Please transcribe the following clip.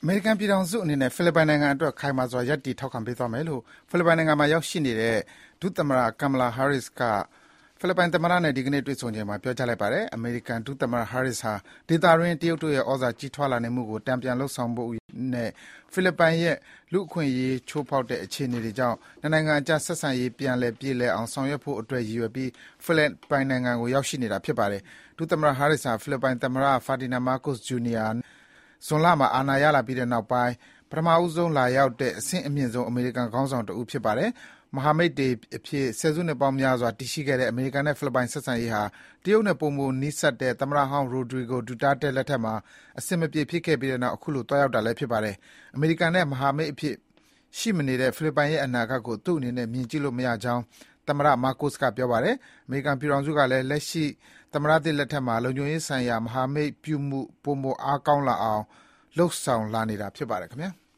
မေရိကန်ပြည်ထောင်စုအနေနဲ့ဖိလစ်ပိုင်နိုင်ငံအတွက်ခိုင်မာစွာရပ်တည်ထောက်ခံပေးသွားမယ်လို့ဖိလစ်ပိုင်နိုင်ငံမှာရောက်ရှိနေတဲ့ဒုသမ္မတ Kamala Harris ကဖိလစ်ပိုင်သမ္မတနဲ့ဒီကနေ့တွေ့ဆုံချိန်မှာပြောကြားလိုက်ပါတယ်။ အမေရိကန်ဒုသမ္မတ Harris ဟာဒေသတွင်းတရုတ်တို့ရဲ့ဩဇာကြီးထွားလာနေမှုကိုတန်ပြန်လုပ်ဆောင်ဖို့နဲ့ဖိလစ်ပိုင်ရဲ့လူ့အခွင့်အရေးချိုးဖောက်တဲ့အခြေအနေတွေကြောင့်နှစ်နိုင်ငံအကြားဆက်ဆံရေးပြန်လည်ပြေလည်အောင်ဆောင်ရွက်ဖို့အတွက်ရည်ရွယ်ပြီးဖိလစ်ပိုင်နိုင်ငံကိုရောက်ရှိနေတာဖြစ်ပါတယ်။ ဒုသမ္မတ Harris ဟာဖိလစ်ပိုင်သမ္မတ Ferdinand Marcos Jr.ဇွန်လမှာအာဏာရလာပြီးတဲ့နောက်ပိုင်းပထမဆုံးလာရောက်တဲ့အဆင့်အမြင့်ဆုံးအမေရိကန်ခေါင်းဆောင်တဦးဖြစ်ပါတယ်။မဟာမိတ်တွေအဖြစ်ဆယ်စုနှစ်ပေါင်းများစွာတည်ရှိခဲ့တဲ့အမေရိကန်နဲ့ဖိလစ်ပိုင်ဆက်ဆံရေးဟာတရုတ်နဲ့ပိုမိုနီးစပ်တဲ့သမ္မတဟောင်း Rodrigo Duterte လက်ထက်မှာအဆင်မပြေဖြစ်ခဲ့ပြီးတဲ့နောက်အခုလိုသွားရောက်တာလည်းဖြစ်ပါတယ်။အမေရိကန်နဲ့မဟာမိတ်အဖြစ်ရှိမနေတဲ့ဖိလစ်ပိုင်ရဲ့အနာဂတ်ကိုသူ့အနေနဲ့မြင်ကြည့်လို့မရကြောင်းသမ္မတ Marcos ကပြောပါတယ်။အမေရိကန်ပြည်ထောင်စုကလည်းလက်ရှိသမ္မတသစ်လက်ထက်မှာလုံခြုံရေးဆိုင်ရာမဟာမိတ်ပြုမှုပိုမိုအားကောင်းလာအောင်လုပ်ဆောင်လာနေတာဖြစ်ပါတယ်ခင်ဗျာ။